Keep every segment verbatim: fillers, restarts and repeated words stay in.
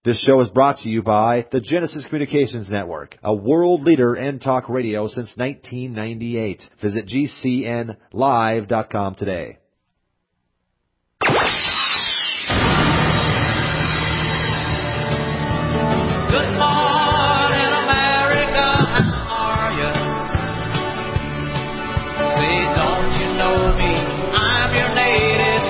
This show is brought to you by the Genesis Communications Network, a world leader in talk radio since nineteen ninety-eight. Visit G C N live dot com today. Good morning, America, how are you? Say, don't you know me? I'm your native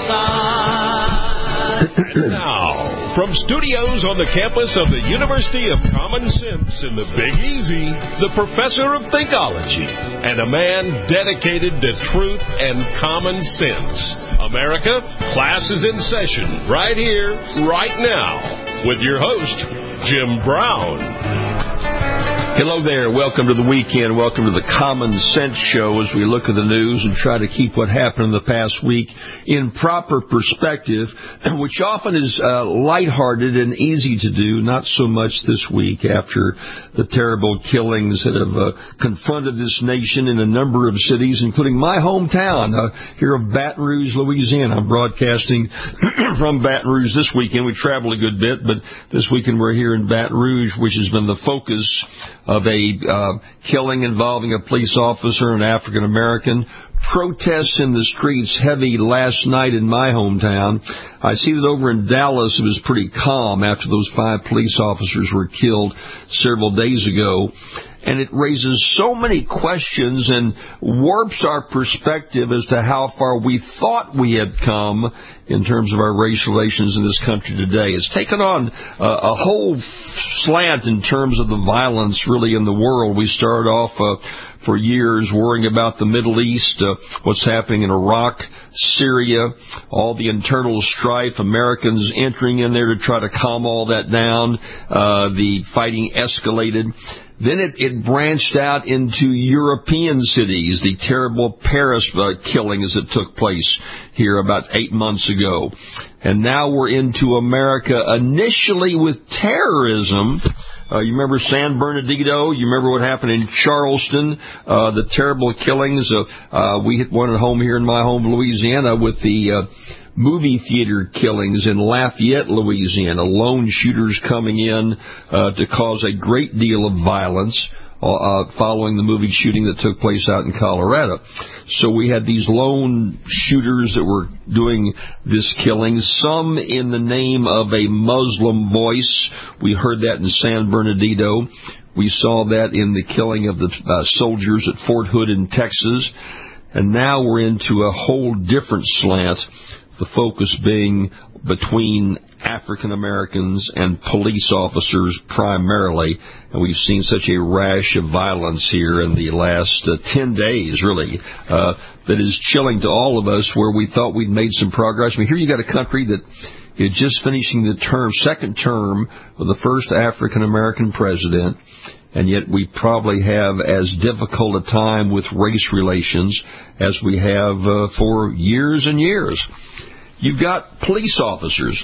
son. And now, from studios on the campus of the University of Common Sense in the Big Easy, the professor of Thinkology, and a man dedicated to truth and common sense. America, class is in session right here, right now, with your host, Jim Brown. Hello there. Welcome to the weekend. Welcome to the Common Sense Show as we look at the news and try to keep what happened in the past week in proper perspective, which often is uh, lighthearted and easy to do, not so much this week after the terrible killings that have uh, confronted this nation in a number of cities, including my hometown uh, here of Baton Rouge, Louisiana. I'm broadcasting from Baton Rouge this weekend. We travel a good bit, but this weekend we're here in Baton Rouge, which has been the focus of a uh, killing involving a police officer, an African-American. Protests in the streets heavy last night in my hometown. I see that over in Dallas it was pretty calm after those five police officers were killed several days ago. And it raises so many questions and warps our perspective as to how far we thought we had come in terms of our race relations in this country today. It's taken on uh, a whole slant in terms of the violence really in the world. We started off uh, for years worrying about the Middle East, uh, what's happening in Iraq, Syria, all the internal strife, Americans entering in there to try to calm all that down. Uh, the fighting escalated. Then it, it branched out into European cities, the terrible Paris uh, killings that took place here about eight months ago. And now we're into America, initially with terrorism. Uh, you remember San Bernardino? You remember what happened in Charleston, uh, the terrible killings? Uh, uh, we hit one at home here in my home, Louisiana, with the uh, movie theater killings in Lafayette, Louisiana. Lone shooters coming in uh, to cause a great deal of violence uh, following the movie shooting that took place out in Colorado. So we had these lone shooters that were doing this killing, some in the name of a Muslim voice. We heard that in San Bernardino. We saw that in the killing of the uh, soldiers at Fort Hood in Texas. And now we're into a whole different slant, the focus being between African Americans and police officers primarily. And we've seen such a rash of violence here in the last uh, ten days, really, uh, that is chilling to all of us, where we thought we'd made some progress. I mean, here you got a country that is just finishing the term, second term of the first African American president, and yet we probably have as difficult a time with race relations as we have uh, for years and years. You've got police officers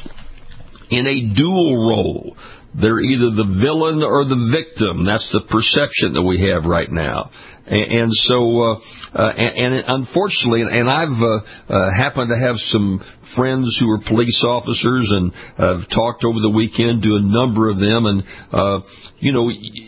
in a dual role. They're either the villain or the victim. That's the perception that we have right now. And, and so, uh, uh, and, and unfortunately, and I've uh, uh, happened to have some friends who are police officers, and I've talked over the weekend to a number of them, and, uh, you know,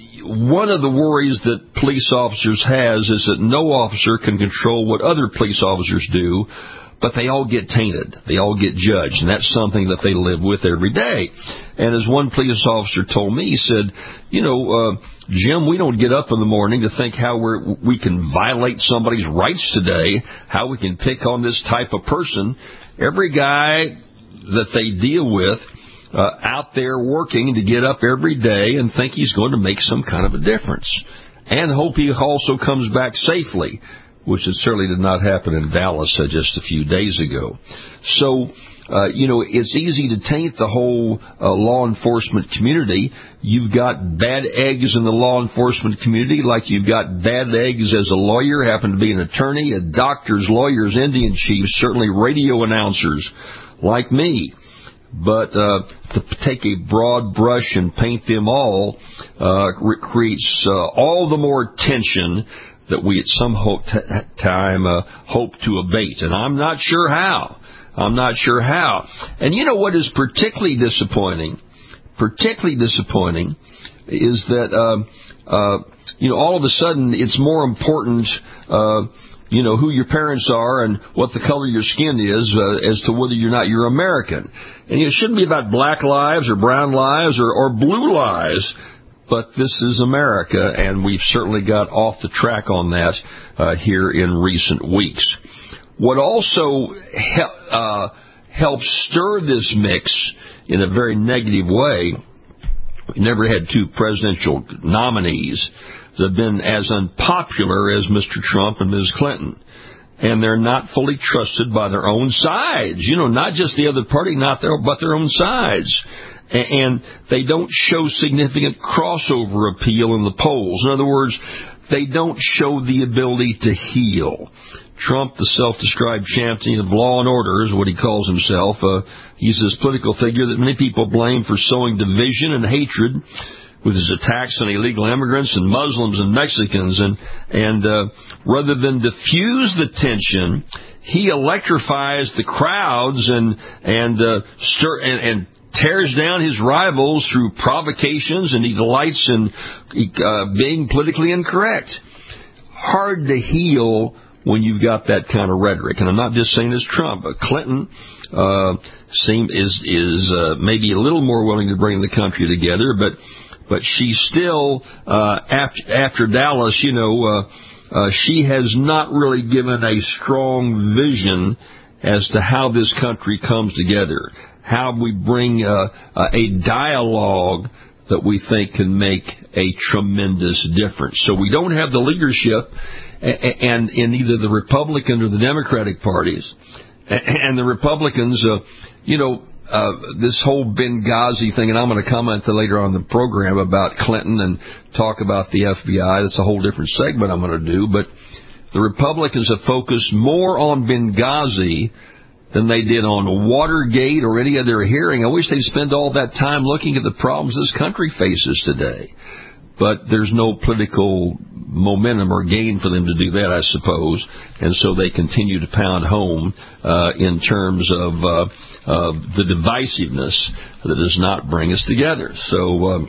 one of the worries that police officers has is that no officer can control what other police officers do, but they all get tainted. They all get judged, and that's something that they live with every day. And as one police officer told me, he said, you know, uh, Jim, we don't get up in the morning to think how we're, we can violate somebody's rights today, how we can pick on this type of person. Every guy that they deal with uh, out there working to get up every day and think he's going to make some kind of a difference, and hope he also comes back safely, which it certainly did not happen in Dallas uh, just a few days ago. So, uh, you know, it's easy to taint the whole uh, law enforcement community. You've got bad eggs in the law enforcement community, like you've got bad eggs as a lawyer, happen to be an attorney, a doctors, lawyers, Indian chiefs, certainly radio announcers like me. But uh, to take a broad brush and paint them all uh, creates uh, all the more tension that we at some hope t- time uh, hope to abate. And I'm not sure how. I'm not sure how. And you know what is particularly disappointing? particularly disappointing is that, uh, uh, you know, all of a sudden it's more important, uh, you know, who your parents are and what the color of your skin is uh, as to whether you're not you're American. And it shouldn't be about black lives or brown lives or, or blue lives, but this is America, and we've certainly got off the track on that uh, here in recent weeks. What also he- uh, helps stir this mix in a very negative way, we never had two presidential nominees that have been as unpopular as Mister Trump and Miz Clinton. And they're not fully trusted by their own sides. You know, not just the other party, not their, but their own sides. And they don't show significant crossover appeal in the polls. In other words, they don't show the ability to heal. Trump, the self-described champion of law and order, is what he calls himself. Uh, he's this political figure that many people blame for sowing division and hatred with his attacks on illegal immigrants and Muslims and Mexicans. And, and uh, rather than diffuse the tension, he electrifies the crowds and, and, uh, stir, and, and tears down his rivals through provocations, and he delights in uh, being politically incorrect. Hard to heal when you've got that kind of rhetoric. And I'm not just saying this Trump, but Clinton uh, seem, is, is uh, maybe a little more willing to bring the country together, but but she's still, uh, after, after Dallas, you know, uh, uh, she has not really given a strong vision as to how this country comes together, how we bring uh, uh, a dialogue that we think can make a tremendous difference. So we don't have the leadership, and in either the Republican or the Democratic parties, and the Republicans, uh, you know, uh, this whole Benghazi thing, and I'm going to comment later on in the program about Clinton and talk about the F B I. That's a whole different segment I'm going to do. But the Republicans have focused more on Benghazi than they did on Watergate or any other hearing. I wish they'd spend all that time looking at the problems this country faces today. But there's no political momentum or gain for them to do that, I suppose. And so they continue to pound home uh, in terms of uh, uh, the divisiveness that does not bring us together. So, um,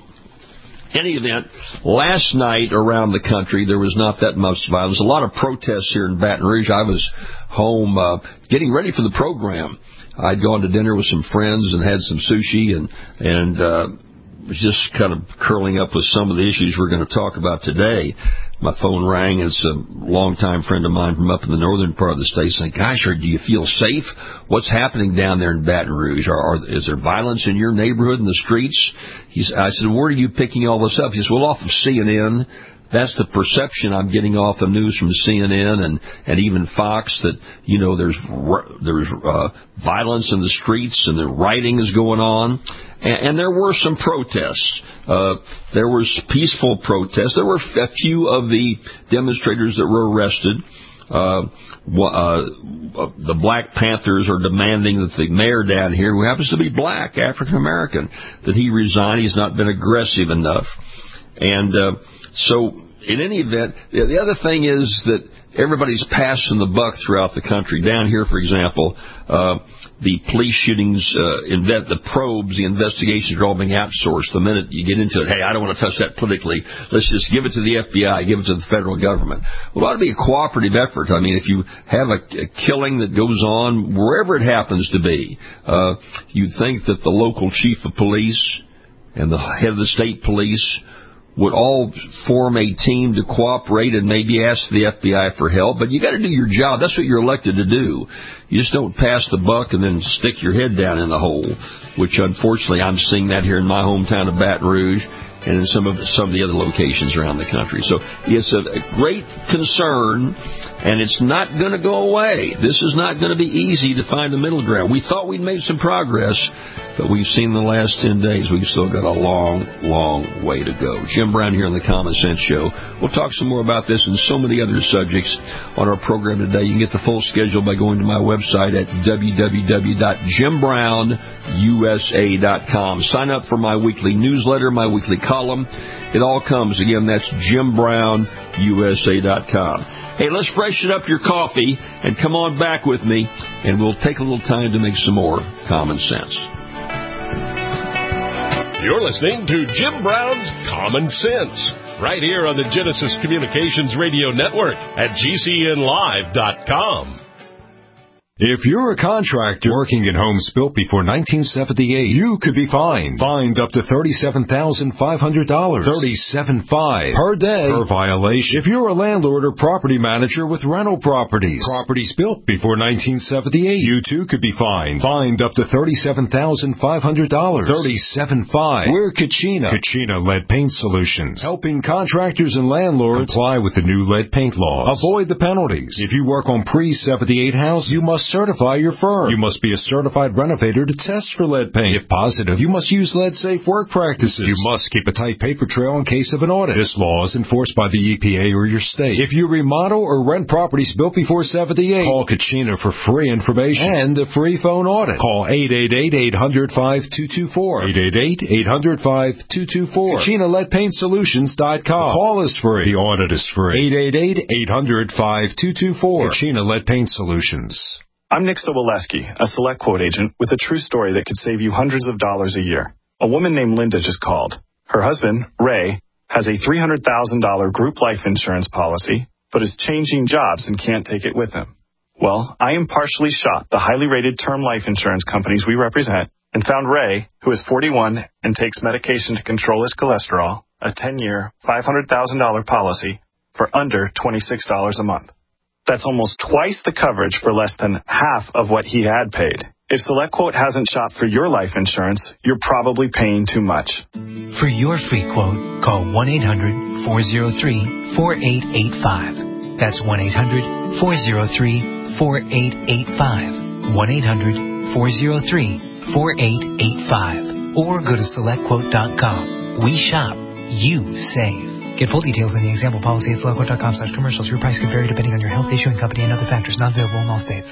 any event, last night around the country, there was not that much violence. A lot of protests here in Baton Rouge. I was home uh, getting ready for the program. I'd gone to dinner with some friends and had some sushi and, and uh, was just kind of curling up with some of the issues we're going to talk about today. My phone rang, and it's a longtime friend of mine from up in the northern part of the state saying, gosh, do you feel safe? What's happening down there in Baton Rouge? Are, are, is there violence in your neighborhood in the streets? He's, I said, where are you picking all this up? He says, well, off of C N N. That's the perception I'm getting off the news from C N N and, and even Fox, that, you know, there's there's uh, violence in the streets and the rioting is going on. And, and there were some protests. Uh, there was peaceful protests. There were a few of the demonstrators that were arrested. Uh, uh, the Black Panthers are demanding that the mayor down here, who happens to be black, African American, that he resign. He's not been aggressive enough. And uh, so, in any event, the, the other thing is that everybody's passing the buck throughout the country. Down here, for example, uh, the police shootings, uh, inve- the probes, the investigations are all being outsourced. The minute you get into it, hey, I don't want to touch that politically. Let's just give it to the F B I, give it to the federal government. Well, it ought to be a cooperative effort. I mean, if you have a, a killing that goes on, wherever it happens to be, uh, you'd think that the local chief of police and the head of the state police would all form a team to cooperate and maybe ask the F B I for help. But you got to do your job. That's what you're elected to do. You just don't pass the buck and then stick your head down in the hole, which unfortunately I'm seeing that here in my hometown of Baton Rouge and in some of some of the other locations around the country. So it's a, a great concern, and it's not going to go away. This is not going to be easy to find a middle ground. We thought we'd made some progress, but we've seen the last ten days we've still got a long, long way to go. Jim Brown here on the Common Sense Show. We'll talk some more about this and so many other subjects on our program today. You can get the full schedule by going to my website at w w w dot jim brown u s a dot com. Sign up for my weekly newsletter, my weekly column. It all comes, again, that's jim brown u s a dot com. Hey, let's freshen up your coffee and come on back with me, and we'll take a little time to make some more common sense. You're listening to Jim Brown's Common Sense, right here on the Genesis Communications Radio Network at G C N live dot com. If you're a contractor working in homes built before nineteen seventy-eight, you could be fined. Fined up to thirty-seven thousand five hundred dollars. thirty-seven thousand five hundred dollars per day per violation. If you're a landlord or property manager with rental properties, properties built before nineteen seventy-eight, you too could be fined. Fined up to thirty-seven thousand five hundred dollars. thirty-seven thousand five hundred dollars. We're Kachina. Kachina Lead Paint Solutions, helping contractors and landlords comply with the new lead paint laws. Avoid the penalties. If you work on pre seventy-eight houses, you must certify your firm. You must be a certified renovator to test for lead paint. If positive, you must use lead-safe work practices. You must keep a tight paper trail in case of an audit. This law is enforced by the E P A or your state. If you remodel or rent properties built before seventy-eight, call Kachina for free information and a free phone audit. Call eight eight eight, eight hundred, five two two four. eight eight eight, eight hundred, five two two four. Kachina Lead Paint Solutions dot com. The call is free. The audit is free. eight eight eight, eight hundred, five two two four. Kachina Lead Paint Solutions. I'm Nick Soboleski, a Select Quote agent with a true story that could save you hundreds of dollars a year. A woman named Linda just called. Her husband, Ray, has a three hundred thousand dollars group life insurance policy, but is changing jobs and can't take it with him. Well, I impartially shot the highly rated term life insurance companies we represent and found Ray, who is forty-one and takes medication to control his cholesterol, a ten-year, five hundred thousand dollars policy for under twenty-six dollars a month. That's almost twice the coverage for less than half of what he had paid. If SelectQuote hasn't shopped for your life insurance, you're probably paying too much. For your free quote, call one eight hundred, four oh three, four eight eight five. That's one eight hundred, four oh three, four eight eight five. one eight hundred, four oh three, four eight eight five. Or go to select quote dot com. We shop. You save. Get full details in the example policy at select quote dot com slash commercials. Your price can vary depending on your health, issuing company, and other factors. Not available in all states.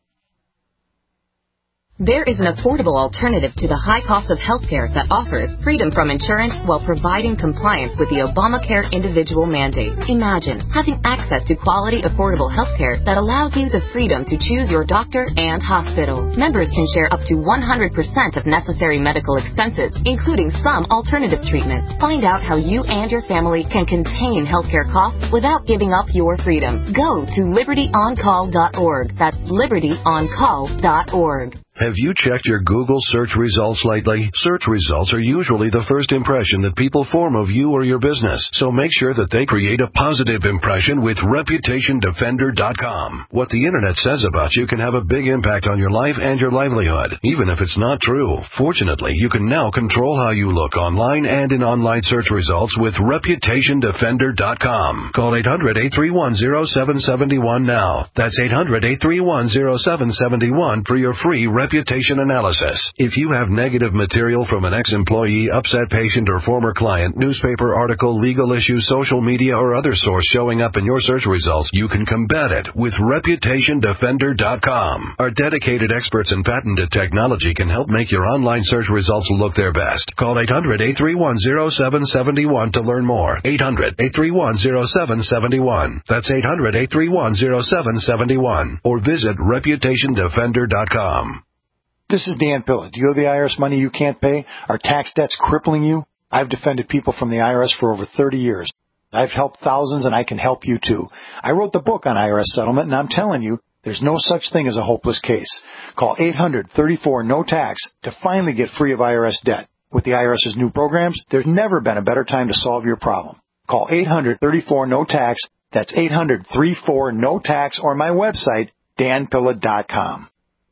There is an affordable alternative to the high cost of healthcare that offers freedom from insurance while providing compliance with the Obamacare individual mandate. Imagine having access to quality, affordable healthcare that allows you the freedom to choose your doctor and hospital. Members can share up to one hundred percent of necessary medical expenses, including some alternative treatments. Find out how you and your family can contain healthcare costs without giving up your freedom. Go to liberty on call dot org. That's liberty on call dot org. Have you checked your Google search results lately? Search results are usually the first impression that people form of you or your business, so make sure that they create a positive impression with reputation defender dot com. What the Internet says about you can have a big impact on your life and your livelihood, even if it's not true. Fortunately, you can now control how you look online and in online search results with reputation defender dot com. Call eight hundred, eight three one, zero seven seven one now. That's eight hundred, eight three one, zero seven seven one for your free reputation analysis. If you have negative material from an ex-employee, upset patient, or former client, newspaper article, legal issue, social media, or other source showing up in your search results, you can combat it with reputation defender dot com. Our dedicated experts in patented technology can help make your online search results look their best. Call eight hundred, eight three one, zero seven seven one to learn more. eight hundred, eight three one, zero seven seven one. That's eight hundred, eight three one, zero seven seven one. Or visit reputation defender dot com. This is Dan Pilla. Do you owe the I R S money you can't pay? Are tax debts crippling you? I've defended people from the I R S for over thirty years. I've helped thousands, and I can help you too. I wrote the book on I R S settlement, and I'm telling you, there's no such thing as a hopeless case. Call eight hundred, thirty-four, no tax to finally get free of I R S debt. With the IRS's new programs, there's never been a better time to solve your problem. Call eight hundred, thirty-four, no tax. That's eight hundred, thirty-four, no tax, or my website, dan pilla dot com.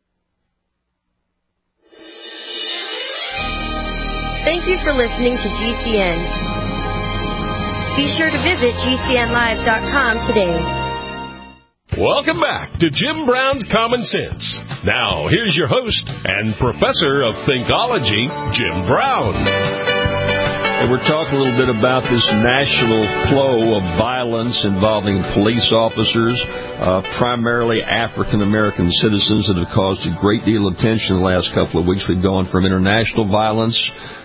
Thank you for listening to G C N. Be sure to visit G C N live dot com today. Welcome back to Jim Brown's Common Sense. Now, here's your host and professor of Thinkology, Jim Brown. And we're talking a little bit about this national flow of violence involving police officers, uh, primarily African-American citizens, that have caused a great deal of tension in the last couple of weeks. We've gone from international violence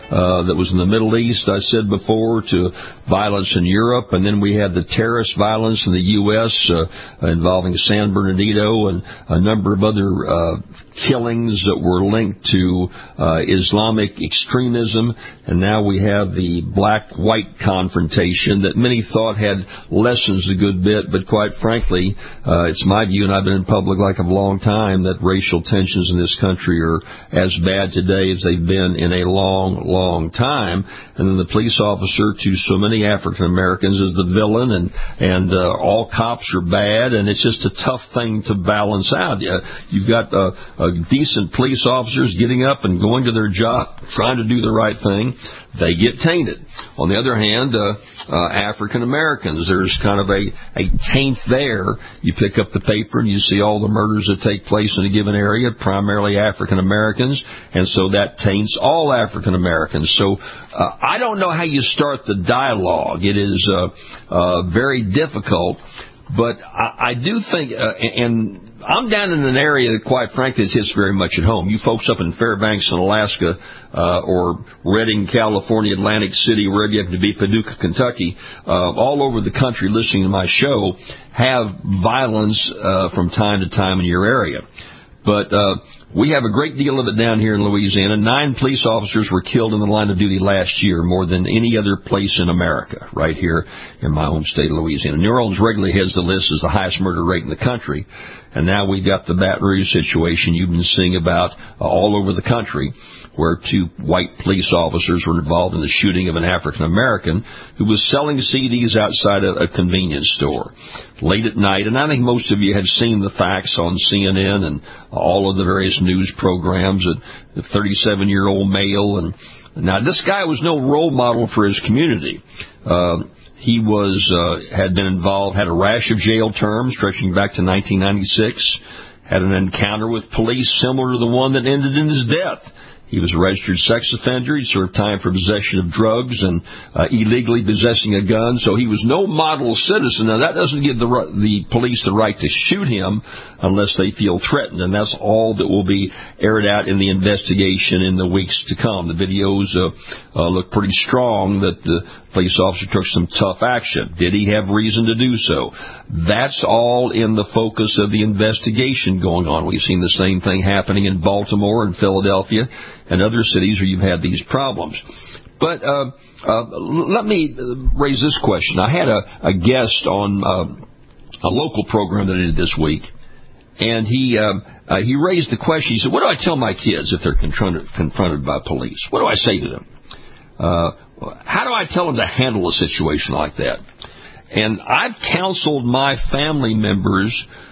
uh, that was in the Middle East, I said before, to violence in Europe, and then we had the terrorist violence in the U S uh, involving San Bernardino and a number of other uh, killings that were linked to uh, Islamic extremism, and now we have the black-white confrontation that many thought had lessened a good bit, but quite frankly, uh, it's my view, and I've been in public like a long time, that racial tensions in this country are as bad today as they've been in a long, long time. And then the police officer to so many African Americans is the villain, and and uh, all cops are bad, and it's just a tough thing to balance out. Uh, you've got uh, uh, decent police officers getting up and going to their job, trying to do the right thing. They get tainted. On the other hand, uh, uh, African Americans, there's kind of a, a taint there. You pick up the paper and you see all the murders that take place in a given area, primarily African Americans, and so that taints all African Americans. So uh, I don't know how you start the dialogue. It is uh, uh, very difficult, but I, I do think, uh, and I'm down in an area that, quite frankly, hits very much at home. You folks up in Fairbanks in Alaska, uh, or Redding, California, Atlantic City, wherever you have to be, Paducah, Kentucky, uh, all over the country listening to my show, have violence uh, from time to time in your area. But uh, we have a great deal of it down here in Louisiana. Nine police officers were killed in the line of duty last year, more than any other place in America, right here in my home state of Louisiana. New Orleans regularly heads the list as the highest murder rate in the country. And now we've got the Baton Rouge situation you've been seeing about uh, all over the country, where two white police officers were involved in the shooting of an African-American who was selling C Ds outside a, a convenience store late at night. And I think most of you have seen the facts on C N N and all of the various news programs. A thirty-seven-year-old male. And now, this guy was no role model for his community. Uh, He was uh, had been involved, had a rash of jail terms stretching back to nineteen ninety-six, had an encounter with police similar to the one that ended in his death. He was a registered sex offender. He served time for possession of drugs and uh, illegally possessing a gun. So he was no model citizen. Now, that doesn't give the, the police the right to shoot him unless they feel threatened, and that's all that will be aired out in the investigation in the weeks to come. The videos uh, uh, look pretty strong that the police officer took some tough action. Did he have reason to do so? That's all in the focus of the investigation going on. We've seen the same thing happening in Baltimore and Philadelphia and other cities where you've had these problems. But uh, uh, let me raise this question. I had a, a guest on uh, a local program that I did this week, and he uh, uh, he raised the question. He said, what do I tell my kids if they're confronted, confronted by police? What do I say to them? Uh, how do I tell them to handle a situation like that? And I've counseled my family members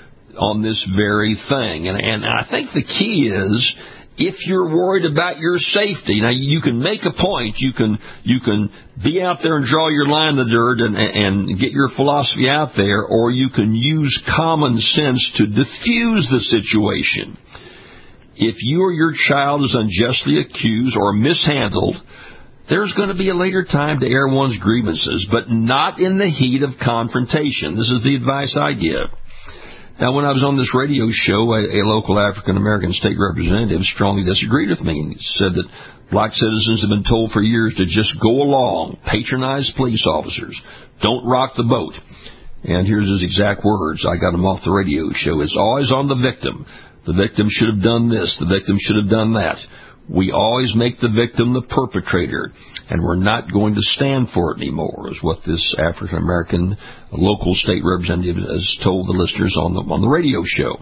on this very thing. And, and I think the key is, if you're worried about your safety, now you can make a point, you can you can be out there and draw your line in the dirt and, and get your philosophy out there, or you can use common sense to diffuse the situation. If you or your child is unjustly accused or mishandled, there's going to be a later time to air one's grievances, but not in the heat of confrontation. This is the advice I give. Now, when I was on this radio show, a, a local African-American state representative strongly disagreed with me. He said that black citizens have been told for years to just go along, patronize police officers, don't rock the boat. And here's his exact words. I got him off the radio show. It's always on the victim. The victim should have done this. The victim should have done that. We always make the victim the perpetrator, and we're not going to stand for it anymore, is what this African-American local state representative has told the listeners on the, on the radio show.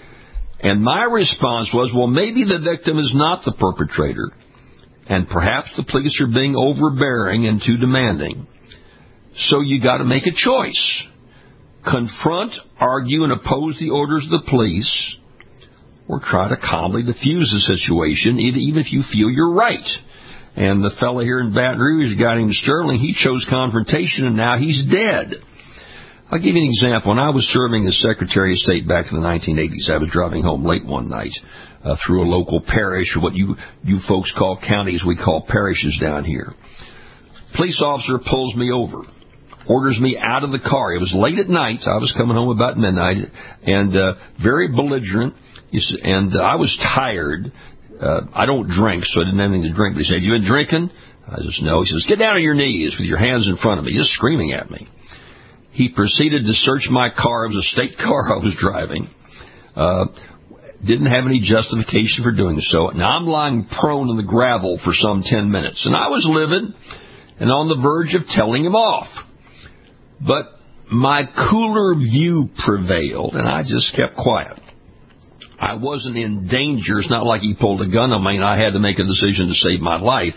And my response was, well, maybe the victim is not the perpetrator, and perhaps the police are being overbearing and too demanding. So you got to make a choice. Confront, argue, and oppose the orders of the police, or try to calmly diffuse the situation, even if you feel you're right. And the fellow here in Baton Rouge, a guy named Sterling, he chose confrontation, and now he's dead. I'll give you an example. When I was serving as Secretary of State back in the nineteen eighties, I was driving home late one night uh, through a local parish, or what you, you folks call counties, we call parishes down here. Police officer pulls me over, orders me out of the car. It was late at night. I was coming home about midnight, and uh, very belligerent. And uh, I was tired. uh, I don't drink, so I didn't have anything to drink. But he said, "You been drinking?" I just, "No." He says, "Get down on your knees with your hands in front of me," just screaming at me. He proceeded to search my car. It was a state car I was driving. Uh, didn't have any justification for doing so. Now I'm lying prone in the gravel for some ten minutes, and I was livid and on the verge of telling him off. But my cooler view prevailed, and I just kept quiet. I wasn't in danger. It's not like he pulled a gun on me, and I had to make a decision to save my life.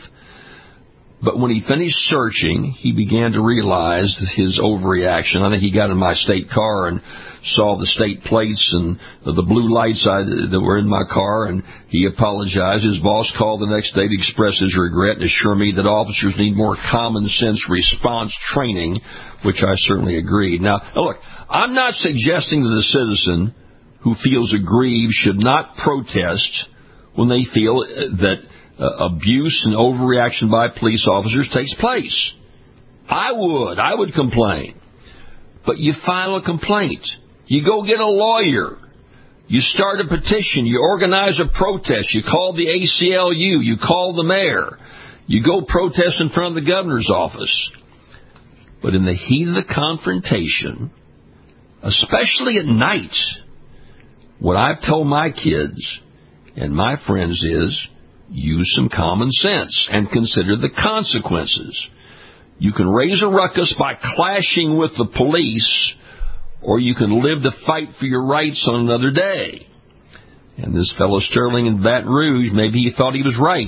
But when he finished searching, he began to realize his overreaction. I think he got in my state car and saw the state plates and the blue lights I, that were in my car, and he apologized. His boss called the next day to express his regret and assure me that officers need more common sense response training, which I certainly agreed. Now, look, I'm not suggesting that a citizen who feels aggrieved should not protest when they feel that Uh, abuse and overreaction by police officers takes place. I would. I would complain. But you file a complaint. You go get a lawyer. You start a petition. You organize a protest. You call the A C L U. You call the mayor. You go protest in front of the governor's office. But in the heat of the confrontation, especially at night, what I've told my kids and my friends is, use some common sense and consider the consequences. You can raise a ruckus by clashing with the police, or you can live to fight for your rights on another day. And this fellow Sterling in Baton Rouge, maybe he thought he was right,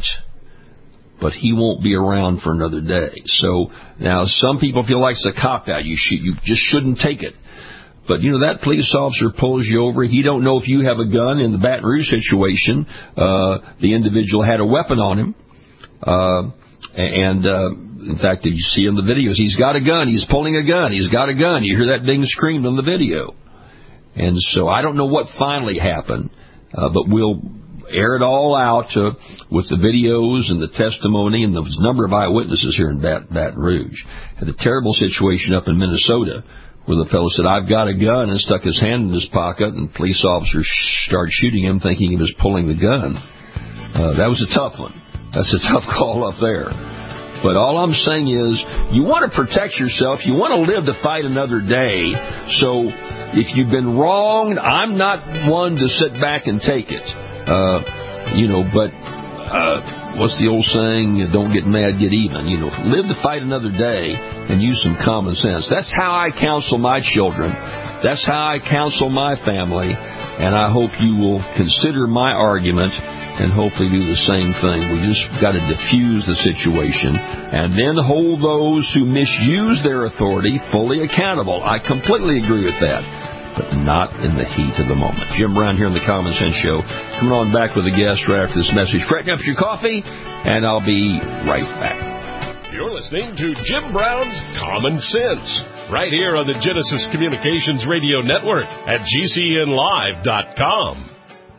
but he won't be around for another day. So now some people feel like it's a cop-out. You, should, you just shouldn't take it. But, you know, that police officer pulls you over. He don't know if you have a gun. In the Baton Rouge situation, uh, the individual had a weapon on him. Uh, and, uh, in fact, you see in the videos, he's got a gun. He's pulling a gun. He's got a gun. You hear that being screamed on the video. And so I don't know what finally happened, uh, but we'll air it all out uh, with the videos and the testimony and the number of eyewitnesses here in Bat- Baton Rouge. Had a terrible situation up in Minnesota, where the fellow said, "I've got a gun," and stuck his hand in his pocket, and police officers started shooting him thinking he was pulling the gun. Uh, that was a tough one. That's a tough call up there. But all I'm saying is, you want to protect yourself. You want to live to fight another day. So if you've been wronged, I'm not one to sit back and take it. Uh, you know, but uh, what's the old saying? Don't get mad, get even. You know, live to fight another day and use some common sense. That's how I counsel my children. That's how I counsel my family. And I hope you will consider my argument and hopefully do the same thing. We just got to diffuse the situation and then hold those who misuse their authority fully accountable. I completely agree with that, but not in the heat of the moment. Jim Brown here on the Common Sense Show. Coming on back with a guest right after this message. Fretting up your coffee, and I'll be right back. You're listening to Jim Brown's Common Sense, right here on the Genesis Communications Radio Network at G C N live dot com.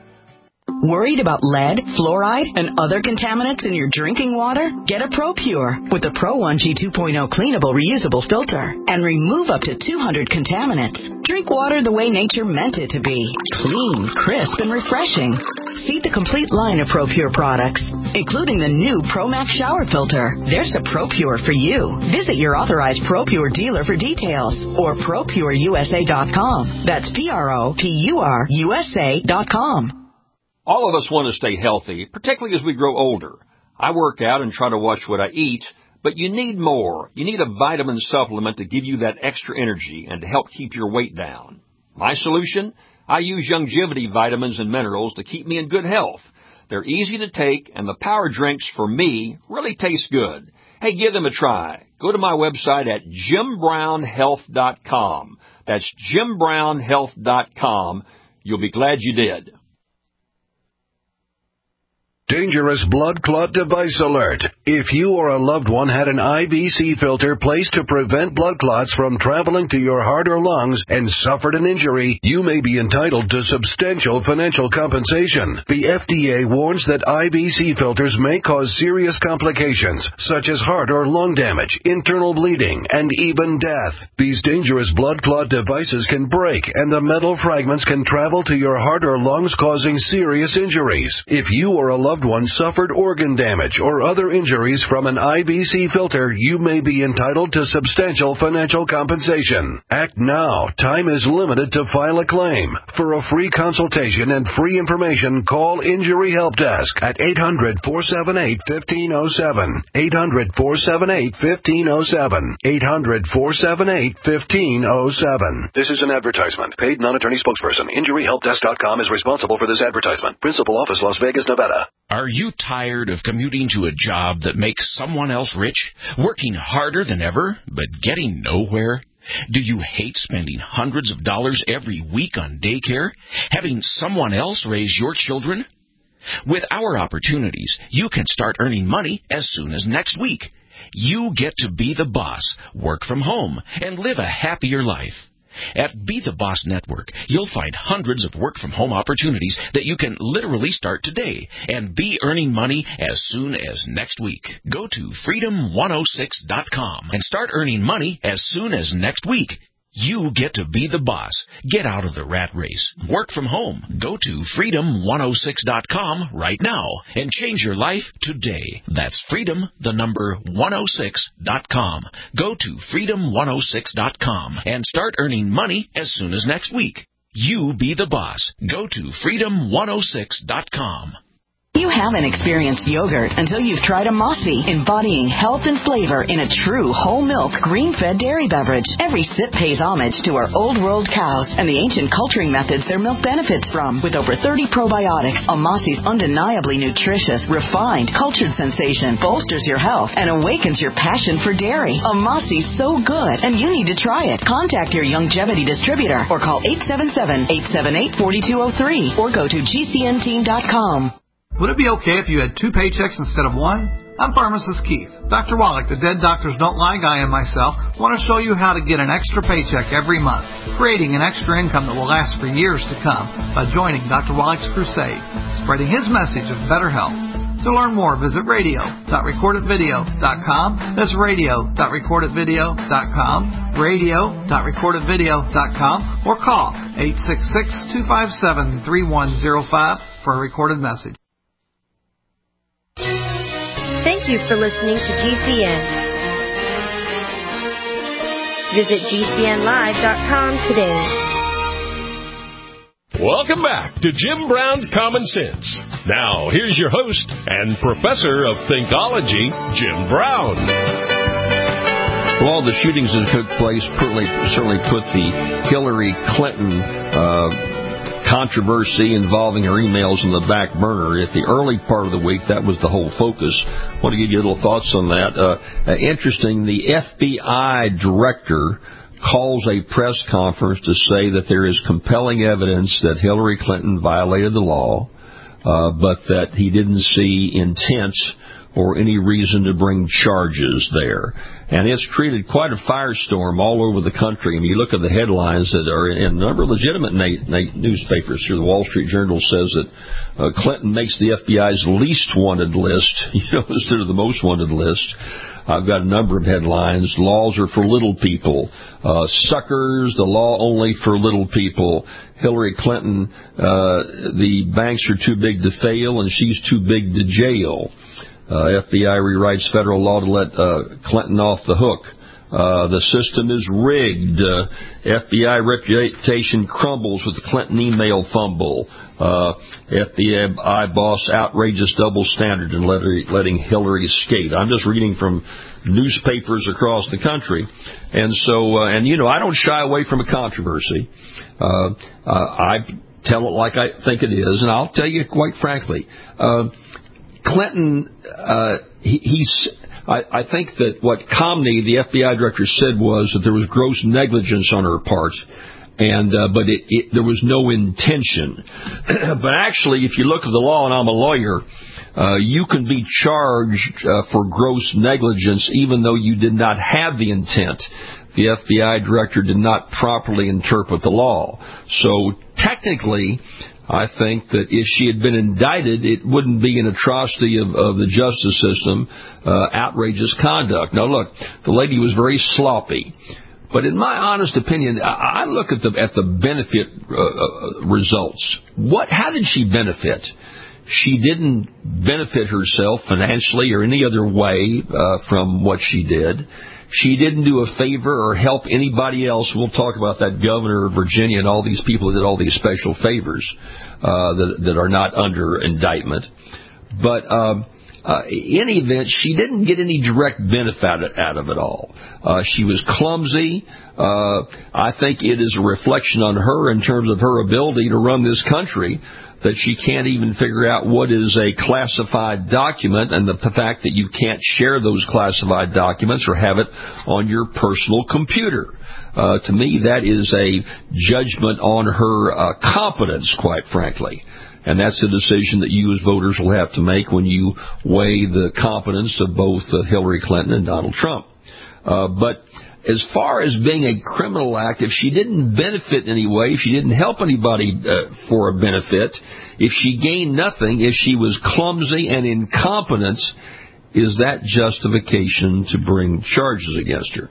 Worried about lead, fluoride, and other contaminants in your drinking water? Get a ProPure with the Pro one G two point oh cleanable reusable filter and remove up to two hundred contaminants. Drink water the way nature meant it to be. Clean, crisp, and refreshing. See the complete line of ProPure products, including the new ProMax shower filter. There's a ProPure for you. Visit your authorized ProPure dealer for details or Pro Pure U S A dot com. That's P R O P U R U S A dot com. All of us want to stay healthy, particularly as we grow older. I work out and try to watch what I eat, but you need more. You need a vitamin supplement to give you that extra energy and to help keep your weight down. My solution? I use Youngevity vitamins and minerals to keep me in good health. They're easy to take, and the power drinks, for me, really taste good. Hey, give them a try. Go to my website at Jim Brown Health dot com. That's Jim Brown Health dot com. You'll be glad you did. Dangerous blood clot device alert. If you or a loved one had an I V C filter placed to prevent blood clots from traveling to your heart or lungs and suffered an injury, you may be entitled to substantial financial compensation. The F D A warns that I V C filters may cause serious complications, such as heart or lung damage, internal bleeding, and even death. These dangerous blood clot devices can break, and the metal fragments can travel to your heart or lungs, causing serious injuries. If you or a loved loved one suffered organ damage or other injuries from an I B C filter, you may be entitled to substantial financial compensation. Act now. Time is limited to file a claim. For a free consultation and free information, call Injury Help Desk at eight hundred, four seven eight, one five zero seven. eight hundred, four seven eight, one five zero seven. eight hundred, four seven eight, one five zero seven. This is an advertisement. Paid non-attorney spokesperson. Injury Help Desk dot com is responsible for this advertisement. Principal office, Las Vegas, Nevada. Are you tired of commuting to a job that makes someone else rich? Working harder than ever, but getting nowhere? Do you hate spending hundreds of dollars every week on daycare? Having someone else raise your children? With our opportunities, you can start earning money as soon as next week. You get to be the boss, work from home, and live a happier life. At Be the Boss Network, you'll find hundreds of work-from-home opportunities that you can literally start today and be earning money as soon as next week. Go to freedom one oh six dot com and start earning money as soon as next week. You get to be the boss. Get out of the rat race. Work from home. Go to freedom one oh six dot com right now and change your life today. That's freedom, the number one oh six dot com. Go to freedom one oh six dot com and start earning money as soon as next week. You be the boss. Go to freedom one oh six dot com. You haven't experienced yogurt until you've tried a Mossy, embodying health and flavor in a true whole milk, green-fed dairy beverage. Every sip pays homage to our old world cows and the ancient culturing methods their milk benefits from. With over thirty probiotics, a Mossy's undeniably nutritious, refined, cultured sensation bolsters your health and awakens your passion for dairy. A Mossy's so good, and you need to try it. Contact your Youngevity distributor or call eight seven seven, eight seven eight, four two zero three or go to G C N team dot com. Would it be okay if you had two paychecks instead of one? I'm Pharmacist Keith. Doctor Wallach, the Dead Doctors Don't Lie guy, and myself want to show you how to get an extra paycheck every month, creating an extra income that will last for years to come by joining Doctor Wallach's crusade, spreading his message of better health. To learn more, visit radio dot record it video dot com. That's radio dot record it video dot com, radio dot record it video dot com, or call eight six six, two five seven, three one zero five for a recorded message. Thank you for listening to G C N. Visit G C N live dot com today. Welcome back to Jim Brown's Common Sense. Now, here's your host and professor of Thinkology, Jim Brown. Well, all the shootings that took place certainly, certainly put the Hillary Clinton uh controversy involving her emails in the back burner. At the early part of the week, that was the whole focus. I want to give you a little thoughts on that. Uh, uh, interesting, the F B I director calls a press conference to say that there is compelling evidence that Hillary Clinton violated the law, uh, but that he didn't see intent or any reason to bring charges there. And it's created quite a firestorm all over the country. I mean, you look at the headlines that are in a number of legitimate na- na- newspapers. Here, the Wall Street Journal says that uh, Clinton makes the F B I's least wanted list, you know, instead of the most wanted list. I've got a number of headlines. Laws are for little people. Uh, suckers, the law only for little people. Hillary Clinton, uh, the banks are too big to fail, and she's too big to jail. Uh, F B I rewrites federal law to let uh, Clinton off the hook. Uh, the system is rigged. Uh, F B I reputation crumbles with the Clinton email fumble. Uh, F B I boss outrageous double standard in let her, letting Hillary skate. I'm just reading from newspapers across the country. And so, uh, and you know, I don't shy away from a controversy. Uh, uh, I tell it like I think it is, and I'll tell you quite frankly, uh, Clinton, uh, he, he's, I, I think that what Comey, the F B I director, said was that there was gross negligence on her part, and uh, but it, it, there was no intention. But actually, if you look at the law, and I'm a lawyer, uh, you can be charged uh, for gross negligence even though you did not have the intent. The F B I director did not properly interpret the law. So technically, I think that if she had been indicted, it wouldn't be an atrocity of, of the justice system, uh, outrageous conduct. Now, look, the lady was very sloppy. But in my honest opinion, I, I look at the at the benefit uh, results. What? How did she benefit? she didn't benefit herself financially or any other way uh, from what she did. She didn't do a favor or help anybody else. We'll talk about that governor of Virginia and all these people that did all these special favors uh, that, that are not under indictment. But um, uh, in any event, she didn't get any direct benefit out of it all. Uh, she was clumsy. Uh, I think it is a reflection on her in terms of her ability to run this country, that she can't even figure out what is a classified document, and the fact that you can't share those classified documents or have it on your personal computer. Uh, to me, that is a judgment on her uh, competence, quite frankly. And that's a decision that you as voters will have to make when you weigh the competence of both uh, Hillary Clinton and Donald Trump. Uh, but as far as being a criminal act, if she didn't benefit in any way, if she didn't help anybody uh, for a benefit, if she gained nothing, if she was clumsy and incompetent, is that justification to bring charges against her?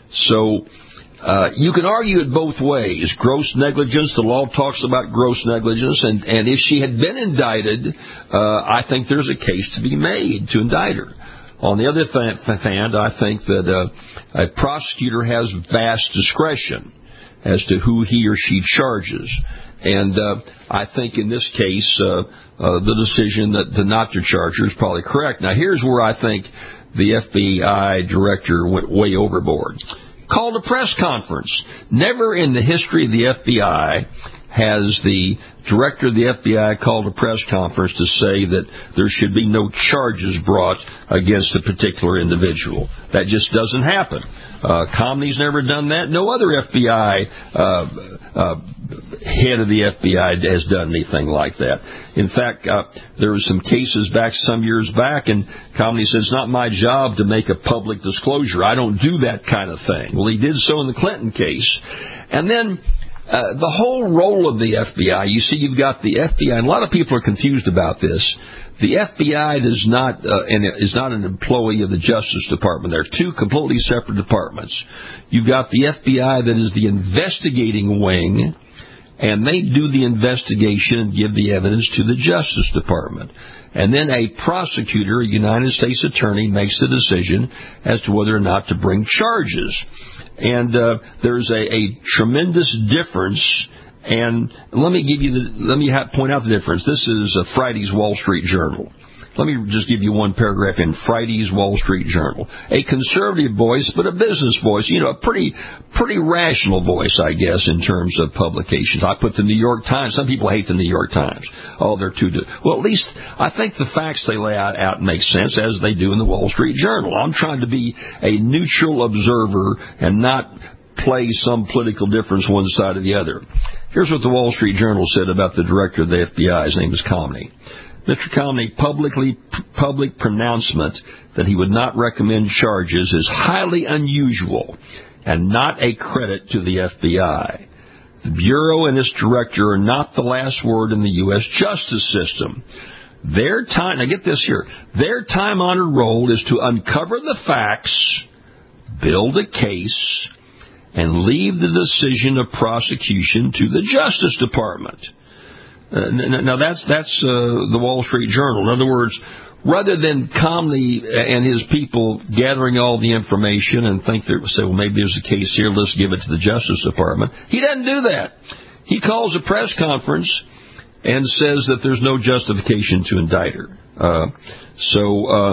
So uh, you can argue it both ways. Gross negligence, the law talks about gross negligence, and, and if she had been indicted, uh, I think there's a case to be made to indict her. On the other hand, I think that uh, a prosecutor has vast discretion as to who he or she charges. And uh, I think in this case, uh, uh, the decision that to not to charge her is probably correct. Now, here's where I think the F B I director went way overboard. Called a press conference. Never in the history of the F B I has the director of the F B I called a press conference to say that there should be no charges brought against a particular individual. That just doesn't happen. Uh, Comey's never done that. No other F B I uh, uh, head of the F B I has done anything like that. In fact, uh, there were some cases back some years back, and Comey said, it's not my job to make a public disclosure. I don't do that kind of thing. Well, he did so in the Clinton case. And then Uh, the whole role of the F B I, you see, you've got the F B I, and a lot of people are confused about this. The F B I does not uh, and is not an employee of the Justice Department. They're two completely separate departments. You've got the F B I that is the investigating wing, and they do the investigation and give the evidence to the Justice Department. And then a prosecutor, a United States attorney, makes the decision as to whether or not to bring charges. And uh, there's a, a tremendous difference. And let me give you the, let me ha- point out the difference. This is uh, Friday's Wall Street Journal. Let me just give you one paragraph in Friday's Wall Street Journal. A conservative voice, but a business voice. You know, a pretty, pretty rational voice, I guess, in terms of publications. I put the New York Times. Some people hate the New York Times. Oh, they're too... Do- well, at least I think the facts they lay out, out make sense, as they do in the Wall Street Journal. I'm trying to be a neutral observer and not play some political difference one side or the other. Here's what the Wall Street Journal said about the director of the F B I. His name is Comey. Mister Comey publicly public pronouncement that he would not recommend charges is highly unusual and not a credit to the F B I. The Bureau and its director are not the last word in the U S justice system. Their time, now get this here, their time-honored role is to uncover the facts, build a case, and leave the decision of prosecution to the Justice Department. Uh, now, that's that's uh, the Wall Street Journal. In other words, rather than Comey and his people gathering all the information and think that, say, well, maybe there's a case here, let's give it to the Justice Department, he doesn't do that. He calls a press conference and says that there's no justification to indict her. Uh, so uh,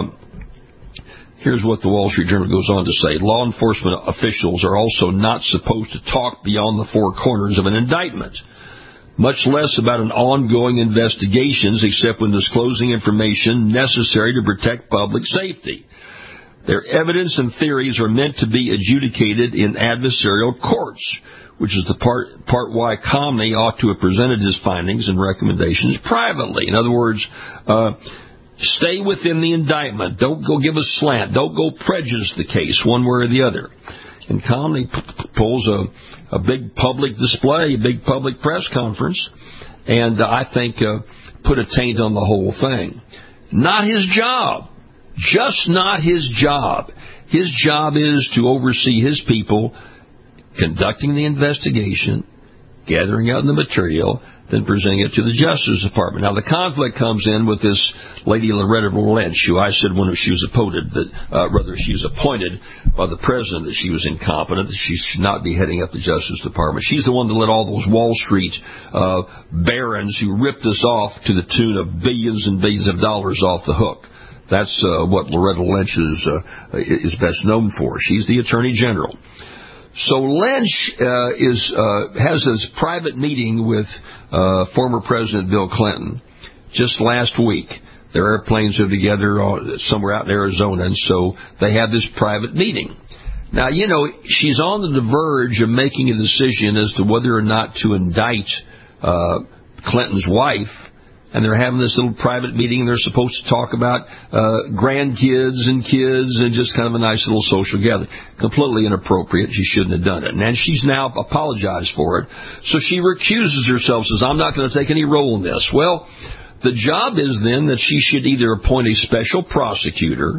here's what the Wall Street Journal goes on to say. Law enforcement officials are also not supposed to talk beyond the four corners of an indictment, much less about an ongoing investigations, except when disclosing information necessary to protect public safety. Their evidence and theories are meant to be adjudicated in adversarial courts, which is the part, part why Comey ought to have presented his findings and recommendations privately. In other words, uh, stay within the indictment. Don't go give a slant. Don't go prejudice the case one way or the other. And Comey p- p- pulls a, a big public display, a big public press conference, and uh, I think uh, put a taint on the whole thing. Not his job. Just not his job. His job is to oversee his people conducting the investigation, gathering out the material, then presenting it to the Justice Department. Now, the conflict comes in with this lady Loretta Lynch, who I said when she was appointed, that uh, rather she was appointed by the president that she was incompetent, that she should not be heading up the Justice Department. She's the one that let all those Wall Street uh, barons who ripped us off to the tune of billions and billions of dollars off the hook. That's uh, what Loretta Lynch is, uh, is best known for. She's the Attorney General. So Lynch uh, is uh, has this private meeting with uh, former President Bill Clinton just last week. Their airplanes are together somewhere out in Arizona, and so they have this private meeting. Now, you know, she's on the verge of making a decision as to whether or not to indict uh, Clinton's wife. And they're having this little private meeting, and they're supposed to talk about uh, grandkids and kids and just kind of a nice little social gathering. Completely inappropriate. She shouldn't have done it. And she's now apologized for it. So she recuses herself, says, I'm not going to take any role in this. Well, the job is then that she should either appoint a special prosecutor,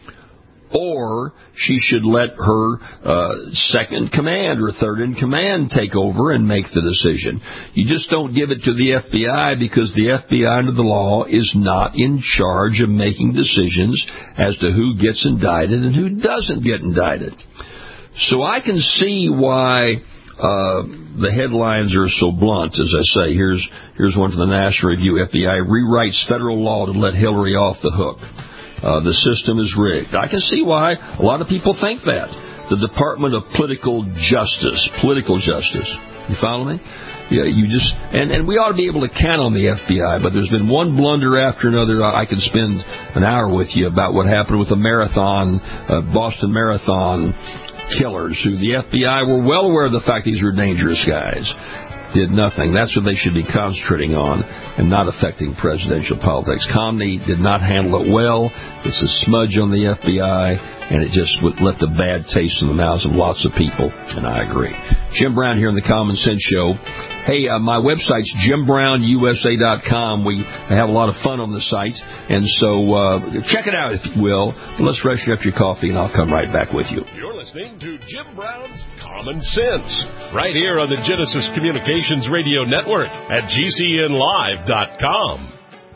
or she should let her uh, second command or third in command take over and make the decision. You just don't give it to the F B I, because the F B I under the law is not in charge of making decisions as to who gets indicted and who doesn't get indicted. So I can see why uh, the headlines are so blunt, as I say. Here's, here's one from the National Review. F B I rewrites federal law to let Hillary off the hook. Uh, the system is rigged. I can see why a lot of people think that. The Department of Political Justice. Political justice. You follow me? Yeah, you just, and, and we ought to be able to count on the F B I, but there's been one blunder after another. I could spend an hour with you about what happened with the marathon, uh, Boston Marathon killers, who the F B I were well aware of the fact these were dangerous guys. Did nothing. That's what they should be concentrating on and not affecting presidential politics. Comey did not handle it well. It's a smudge on the F B I, and it just would left a bad taste in the mouths of lots of people, and I agree. Jim Brown here on the Common Sense Show. Hey, uh, my website's jim brown u s a dot com. We have a lot of fun on the site, and so uh, check it out if you will. Let's freshen up your coffee, and I'll come right back with you. You're listening to Jim Brown's Common Sense, right here on the Genesis Communications Radio Network at G C N live dot com.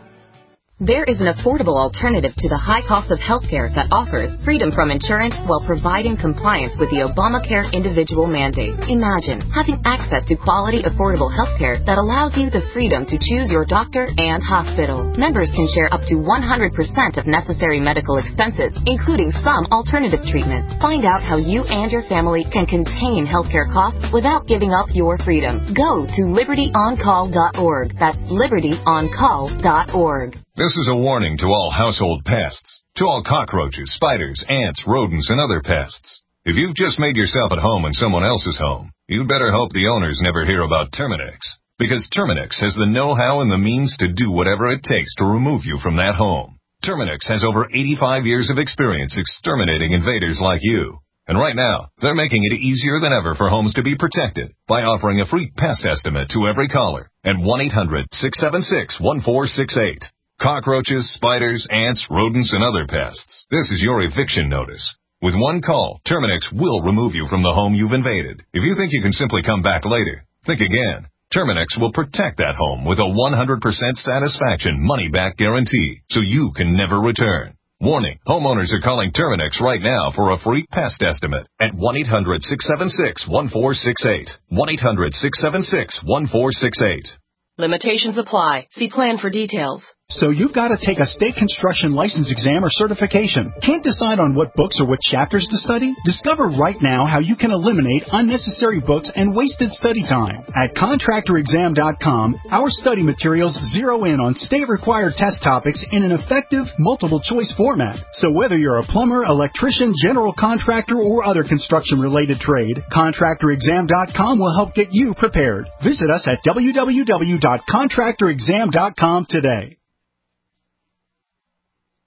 There is an affordable alternative to the high cost of healthcare that offers freedom from insurance while providing compliance with the Obamacare individual mandate. Imagine having access to quality, affordable healthcare that allows you the freedom to choose your doctor and hospital. Members can share up to one hundred percent of necessary medical expenses, including some alternative treatments. Find out how you and your family can contain healthcare costs without giving up your freedom. Go to liberty on call dot org. That's liberty on call dot org. This is a warning to all household pests, to all cockroaches, spiders, ants, rodents, and other pests. If you've just made yourself at home in someone else's home, you'd better hope the owners never hear about Terminix, because Terminix has the know-how and the means to do whatever it takes to remove you from that home. Terminix has over eighty-five years of experience exterminating invaders like you. And right now, they're making it easier than ever for homes to be protected by offering a free pest estimate to every caller at one eight hundred six seven six one four six eight. Cockroaches, spiders, ants, rodents, and other pests. This is your eviction notice. With one call, Terminix will remove you from the home you've invaded. If you think you can simply come back later, think again. Terminix will protect that home with a one hundred percent satisfaction money-back guarantee, so you can never return. Warning, homeowners are calling Terminix right now for a free pest estimate at one eight hundred six seven six one four six eight. one eight hundred six seven six one four six eight. Limitations apply. See plan for details. So you've got to take a state construction license exam or certification. Can't decide on what books or what chapters to study? Discover right now how you can eliminate unnecessary books and wasted study time. At contractor exam dot com, our study materials zero in on state-required test topics in an effective, multiple-choice format. So whether you're a plumber, electrician, general contractor, or other construction-related trade, contractor exam dot com will help get you prepared. Visit us at w w w dot contractor exam dot com today.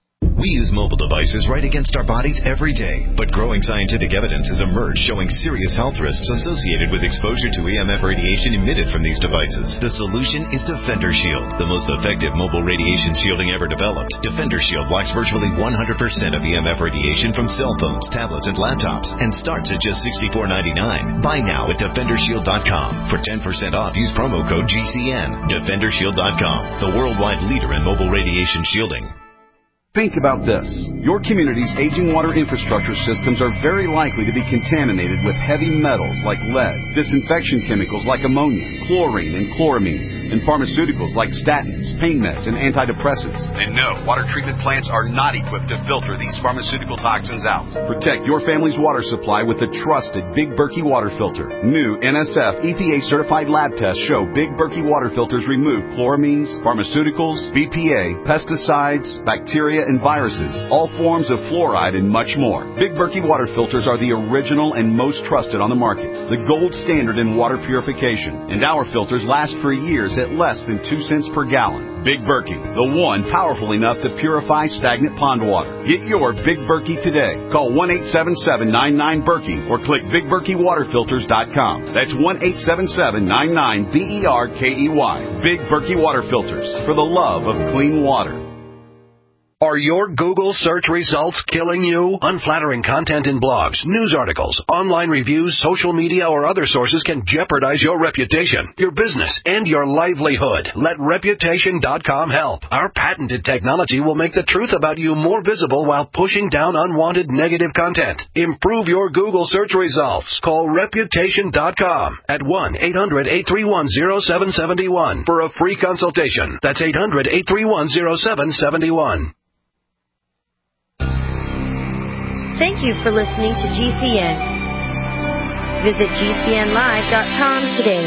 We use mobile devices right against our bodies every day, but growing scientific evidence has emerged showing serious health risks associated with exposure to E M F radiation emitted from these devices. The solution is Defender Shield, the most effective mobile radiation shielding ever developed. Defender Shield blocks virtually one hundred percent of E M F radiation from cell phones, tablets, and laptops, and starts at just sixty-four ninety-nine. Buy now at defender shield dot com. For ten percent off, use promo code G C N. defender shield dot com, the worldwide leader in mobile radiation shielding. Think about this. Your community's aging water infrastructure systems are very likely to be contaminated with heavy metals like lead, disinfection chemicals like ammonia, chlorine, and chloramines, and pharmaceuticals like statins, pain meds, and antidepressants. And no, water treatment plants are not equipped to filter these pharmaceutical toxins out. Protect your family's water supply with the trusted Big Berkey water filter. New N S F E P A-certified lab tests show Big Berkey water filters remove chloramines, pharmaceuticals, B P A, pesticides, bacteria, and viruses, all forms of fluoride, and much more. Big Berkey water filters are the original and most trusted on the market, the gold standard in water purification, and our filters last for years at less than two cents per gallon. Big Berkey, the one powerful enough to purify stagnant pond water. Get your Big Berkey today. Call one eight seven seven, nine nine, Berkey or click big berkey water filters dot com. That's one eight seven seven, nine nine, B E R K E Y. Big Berkey water filters, for the love of clean water. Are your Google search results killing you? Unflattering content in blogs, news articles, online reviews, social media, or other sources can jeopardize your reputation, your business, and your livelihood. Let reputation dot com help. Our patented technology will make the truth about you more visible while pushing down unwanted negative content. Improve your Google search results. Call reputation dot com at one eight hundred, eight three one, zero seven seven one for a free consultation. That's eight hundred, eight three one, zero seven seven one. Thank you for listening to G C N. Visit G C N live dot com today.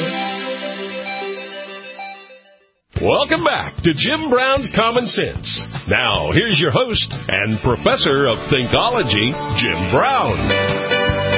Welcome back to Jim Brown's Common Sense. Now, here's your host and professor of Thinkology, Jim Brown.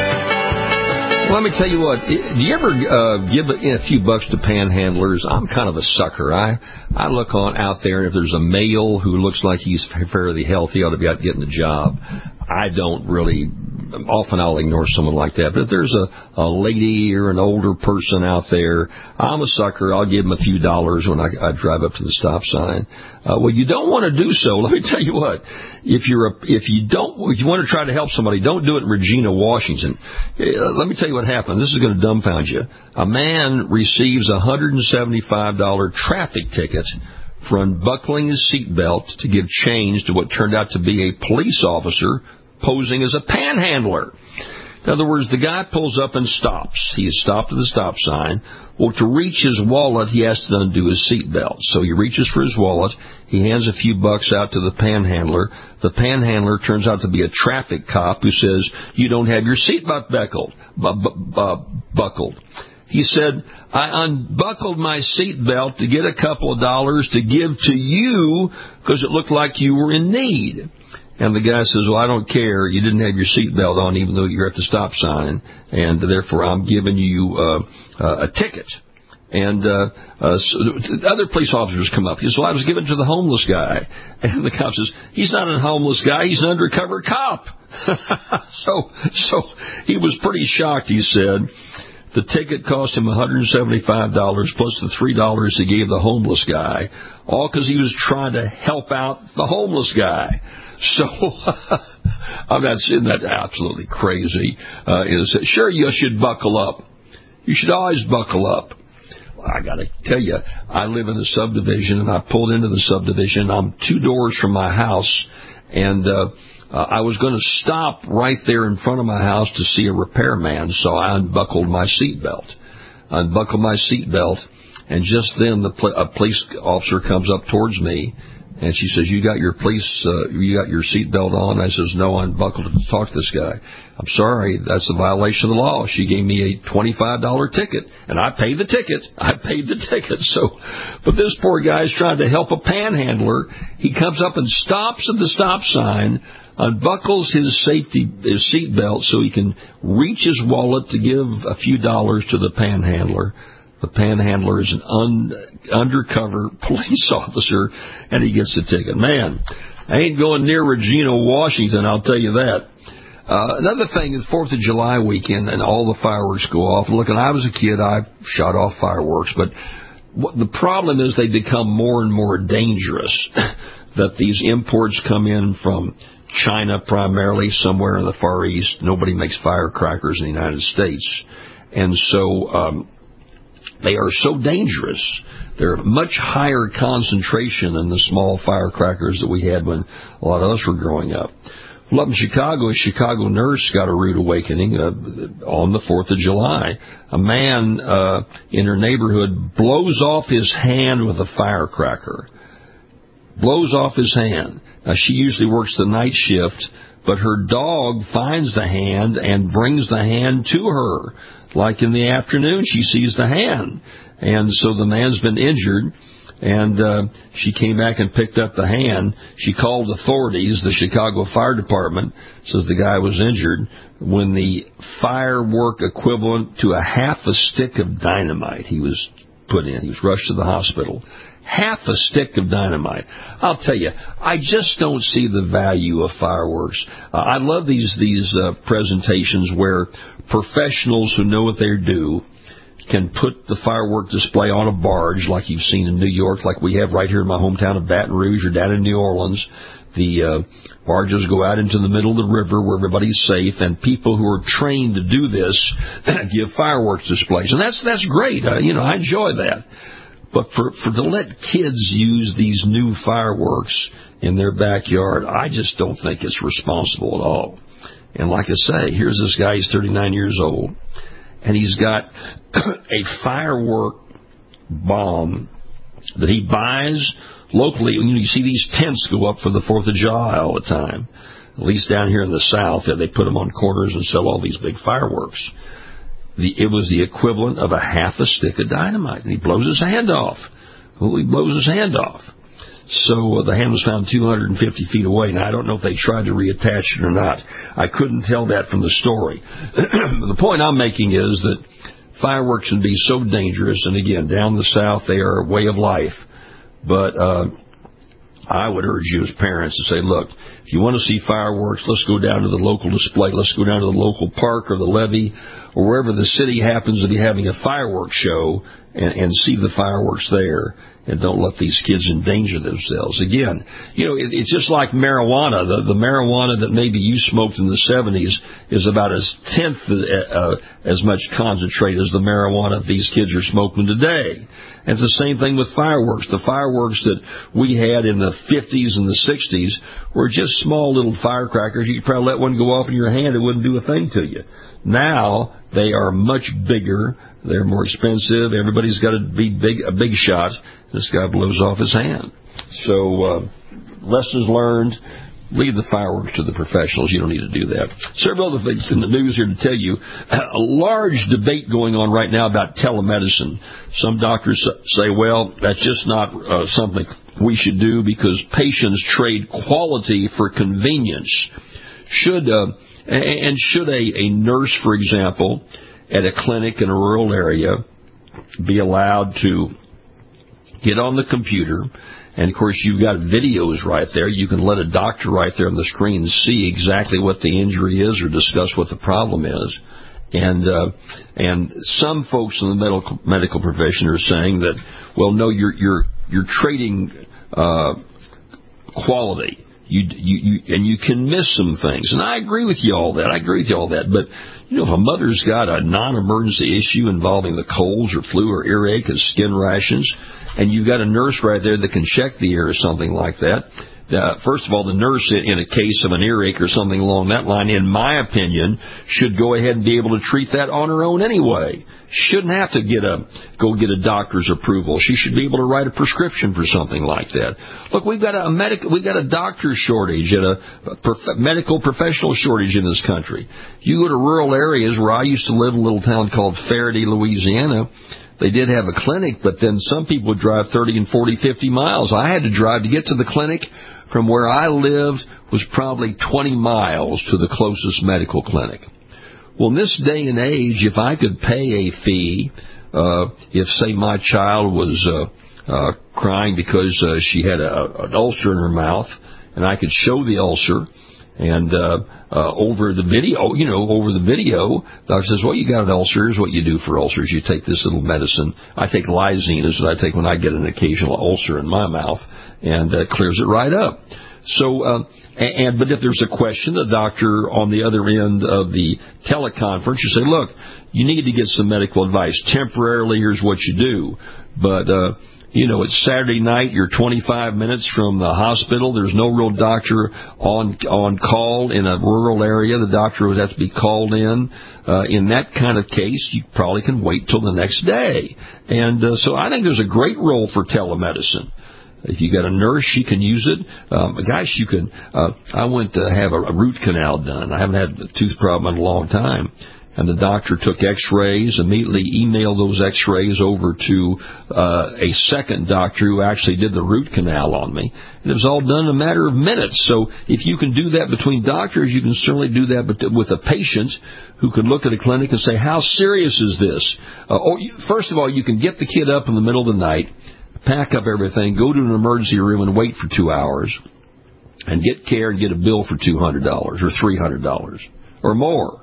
Let me tell you what, do you ever uh, give a, a few bucks to panhandlers? I'm kind of a sucker. I I look on out there, and if there's a male who looks like he's fairly healthy, ought to be out getting a job. I don't really, often I'll ignore someone like that. But if there's a, a lady or an older person out there, I'm a sucker. I'll give them a few dollars when I, I drive up to the stop sign. Uh, well, you don't want to do so. Let me tell you what. If you're a, if you don't, if you want to try to help somebody, don't do it in Regina, Washington. Uh, let me tell you what happened. This is going to dumbfound you. A man receives a one hundred seventy-five dollars traffic ticket for unbuckling his seatbelt to give change to what turned out to be a police officer posing as a panhandler. In other words, the guy pulls up and stops. He is stopped at the stop sign. Well, to reach his wallet, he has to undo his seatbelt. So he reaches for his wallet. He hands a few bucks out to the panhandler. The panhandler turns out to be a traffic cop who says, "You don't have your seatbelt buckled." Bu- bu- bu- buckled. He said, "I unbuckled my seatbelt to get a couple of dollars to give to you because it looked like you were in need." And the guy says, "Well, I don't care. You didn't have your seatbelt on even though you're at the stop sign, and therefore I'm giving you uh, uh, a ticket." And uh, uh, so other police officers come up. He says, "Well, I was given to the homeless guy." And the cop says, "He's not a homeless guy. He's an undercover cop." so, so he was pretty shocked, he said. The ticket cost him one hundred seventy-five dollars plus the three dollars he gave the homeless guy, all because he was trying to help out the homeless guy. So, I'm not saying that absolutely crazy. Uh, is sure, you should buckle up. You should always buckle up. Well, I got to tell you, I live in a subdivision, and I pulled into the subdivision. I'm two doors from my house, and uh, uh, I was going to stop right there in front of my house to see a repairman, so I unbuckled my seatbelt. Unbuckled my seatbelt, and just then the pl- a police officer comes up towards me. And she says, "You got your police, uh, you got your seatbelt on?" I says, "No, I unbuckled it to talk to this guy." "I'm sorry, that's a violation of the law." She gave me a twenty-five dollars ticket, and I paid the ticket. I paid the ticket. So, but this poor guy is trying to help a panhandler. He comes up and stops at the stop sign, unbuckles his safety, his seatbelt so he can reach his wallet to give a few dollars to the panhandler. The panhandler is an un, undercover police officer, and he gets the ticket. Man, I ain't going near Regina, Washington, I'll tell you that. Uh, another thing is fourth of July weekend, and all the fireworks go off. Look, when I was a kid, I shot off fireworks, but what the problem is they become more and more dangerous, that these imports come in from China primarily, somewhere in the Far East. Nobody makes firecrackers in the United States. And so um, they are so dangerous. They're a much higher concentration than the small firecrackers that we had when a lot of us were growing up. Well, up in Chicago, a Chicago nurse got a rude awakening uh, on the fourth of July. A man uh, in her neighborhood blows off his hand with a firecracker. Blows off his hand. Now, she usually works the night shift, but her dog finds the hand and brings the hand to her. Like in the afternoon, she sees the hand. And so the man's been injured, and uh, she came back and picked up the hand. She called authorities, the Chicago Fire Department, says the guy was injured, when the firework equivalent to a half a stick of dynamite he was put in. He was rushed to the hospital. Half a stick of dynamite. I'll tell you, I just don't see the value of fireworks. Uh, I love these these uh, presentations where professionals who know what they do can put the firework display on a barge like you've seen in New York, like we have right here in my hometown of Baton Rouge or down in New Orleans. The uh, barges go out into the middle of the river where everybody's safe, and people who are trained to do this give fireworks displays. And that's that's great. Uh, you know, I enjoy that. But for, for to let kids use these new fireworks in their backyard, I just don't think it's responsible at all. And like I say, here's this guy, he's thirty-nine years old, and he's got a firework bomb that he buys locally. You know, you see these tents go up for the fourth of July all the time. At least down here in the South, they put them on corners and sell all these big fireworks. The, it was the equivalent of a half a stick of dynamite, and he blows his hand off. Well, he blows his hand off. So uh, the hand was found two hundred fifty feet away. Now, I don't know if they tried to reattach it or not. I couldn't tell that from the story. The point I'm making is that fireworks can be so dangerous, and again, down the South, they are a way of life. But uh, I would urge you as parents to say, look, if you want to see fireworks, let's go down to the local display. Let's go down to the local park or the levee or wherever the city happens to be having a fireworks show and, and see the fireworks there. And don't let these kids endanger themselves. Again, you know, it, it's just like marijuana. The, the marijuana that maybe you smoked in the seventies is about as tenth uh, as much concentrate as the marijuana these kids are smoking today. And it's the same thing with fireworks. The fireworks that we had in the fifties and the sixties were just small little firecrackers. You could probably let one go off in your hand. It wouldn't do a thing to you. Now they are much bigger. They're more expensive. Everybody's got to be big, a big shot. This guy blows off his hand. So, uh, lessons learned. Leave the fireworks to the professionals. You don't need to do that. Several other things in the news here to tell you. A large debate going on right now about telemedicine. Some doctors say, well, that's just not uh, something we should do because patients trade quality for convenience. Should uh, and should a, a nurse, for example, at a clinic in a rural area be allowed to get on the computer, and of course you've got videos right there. You can let a doctor right there on the screen see exactly what the injury is or discuss what the problem is. And uh, and some folks in the medical medical profession are saying that, well, no, you're you're you're trading uh, quality. You, you, you, and you can miss some things. And I agree with you all that. I agree with you all that. But, you know, if a mother's got a non-emergency issue involving the colds or flu or earache or skin rashes, and you've got a nurse right there that can check the ear or something like that, uh, first of all, the nurse in a case of an earache or something along that line, in my opinion, should go ahead and be able to treat that on her own anyway. Shouldn't have to get a go get a doctor's approval. She should be able to write a prescription for something like that. Look, we've got a medical, we've got a doctor shortage and a, a prof- medical professional shortage in this country. You go to rural areas where I used to live in a little town called Faraday, Louisiana. They did have a clinic, but then some people would drive thirty and forty, fifty miles. I had to drive to get to the clinic. From where I lived was probably twenty miles to the closest medical clinic. Well, in this day and age, if I could pay a fee, uh, if, say, my child was uh, uh, crying because uh, she had a, an ulcer in her mouth, and I could show the ulcer. And uh, uh, over the video, you know, over the video, the doctor says, well, you got an ulcer. Here's what you do for ulcers. You take this little medicine. I take Lysine, is what I take when I get an occasional ulcer in my mouth, and uh, clears it right up. So, uh, and but if there's a question, the doctor on the other end of the teleconference, you say, look, you need to get some medical advice. Temporarily, here's what you do. But, uh, you know, it's Saturday night, you're twenty-five minutes from the hospital. There's no real doctor on on call in a rural area. The doctor would have to be called in. Uh, in that kind of case, you probably can wait till the next day. And uh, so I think there's a great role for telemedicine. If you got a nurse, she can use it. Um, gosh, you can. Uh, I went to have a, a root canal done. I haven't had a tooth problem in a long time. And the doctor took x-rays, immediately emailed those x-rays over to uh, a second doctor who actually did the root canal on me. And it was all done in a matter of minutes. So if you can do that between doctors, you can certainly do that with a patient who can look at a clinic and say, how serious is this? Uh, or, first of all, you can get the kid up in the middle of the night, pack up everything, go to an emergency room and wait for two hours and get care and get a bill for two hundred dollars or three hundred dollars or more.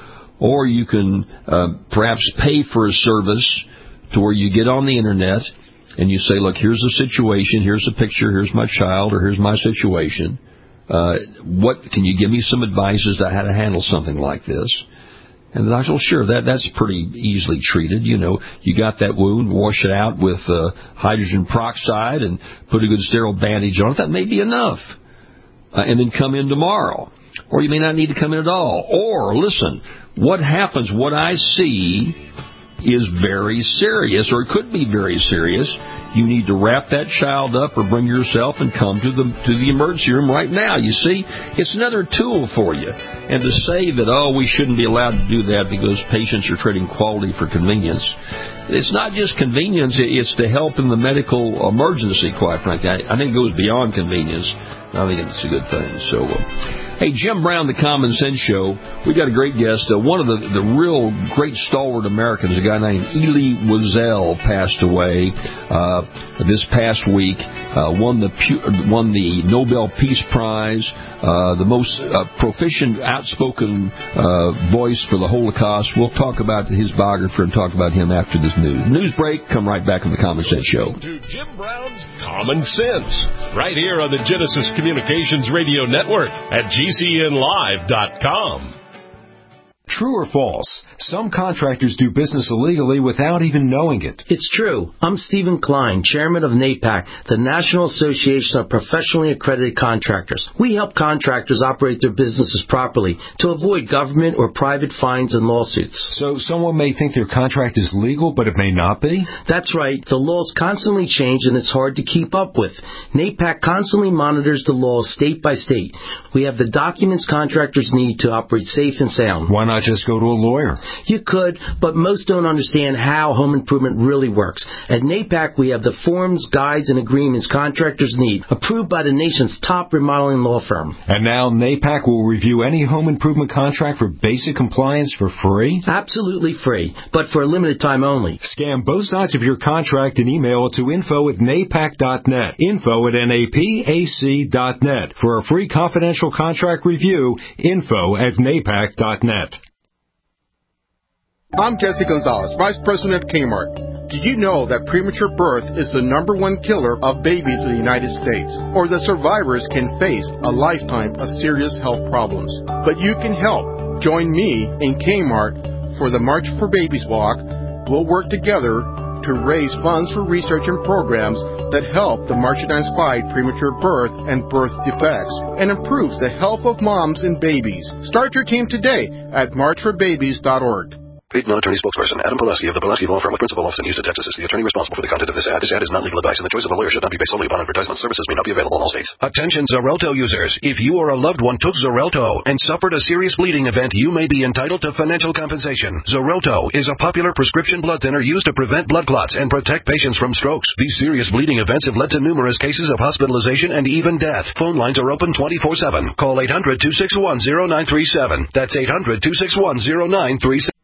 Or you can uh, perhaps pay for a service to where you get on the Internet and you say, look, here's the situation, here's a picture, here's my child, or here's my situation. Uh, what can you give me some advice as to how to handle something like this? And the doctor, well, sure, that, that's pretty easily treated. You know, you got that wound, wash it out with uh, hydrogen peroxide and put a good sterile bandage on it. That may be enough. Uh, and then come in tomorrow. Or you may not need to come in at all. Or, listen, what happens, what I see is very serious, or it could be very serious. You need to wrap that child up or bring yourself and come to the to the emergency room right now. You see, it's another tool for you. And to say that, oh, we shouldn't be allowed to do that because patients are trading quality for convenience, it's not just convenience, it's to help in the medical emergency, quite frankly. I, I think it goes beyond convenience. I think it's a good thing. So, uh, hey, Jim Brown, the Common Sense Show, we got a great guest. Uh, one of the, the real great stalwart Americans, a guy named Elie Wiesel, passed away uh, this past week. Uh, won the won the Nobel Peace Prize, uh, the most uh, proficient, outspoken uh, voice for the Holocaust. We'll talk about his biographer and talk about him after this news. News break. Come right back on the Common Sense Show. To Jim Brown's Common Sense, right here on the Genesis Communications Radio Network at G C N live dot com. True or false? Some contractors do business illegally without even knowing it. It's true. I'm Stephen Klein, chairman of NAPAC, the National Association of Professionally Accredited Contractors. We help contractors operate their businesses properly to avoid government or private fines and lawsuits. So someone may think their contract is legal, but it may not be? That's right. The laws constantly change and it's hard to keep up with. NAPAC constantly monitors the laws state by state. We have the documents contractors need to operate safe and sound. Why not just go to a lawyer? You could, but most don't understand how home improvement really works. At NAPAC, we have the forms, guides, and agreements contractors need, approved by the nation's top remodeling law firm. And now NAPAC will review any home improvement contract for basic compliance for free? Absolutely free, but for a limited time only. Scan both sides of your contract and email it to info at napac dot net. Info at N A P A C dot net. For a free confidential contract review, info at napac dot net. I'm Jesse Gonzalez, Vice President at Kmart. Did you know that premature birth is the number one killer of babies in the United States, or that survivors can face a lifetime of serious health problems? But you can help. Join me in Kmart for the March for Babies Walk. We'll work together to raise funds for research and programs that help the Marchidans fight premature birth and birth defects and improves the health of moms and babies. Start your team today at march for babies dot org. Paid non-attorney spokesperson Adam Pulaski of the Pulaski Law Firm with principal office in Houston, Texas is the attorney responsible for the content of this ad. This ad is not legal advice, and the choice of a lawyer should not be based solely upon advertisement. Services may not be available in all states. Attention Xarelto users. If you or a loved one took Xarelto and suffered a serious bleeding event, you may be entitled to financial compensation. Xarelto is a popular prescription blood thinner used to prevent blood clots and protect patients from strokes. These serious bleeding events have led to numerous cases of hospitalization and even death. Phone lines are open twenty-four seven. Call eight hundred, two six one, zero nine three seven. That's eight hundred, two six one, zero nine three seven.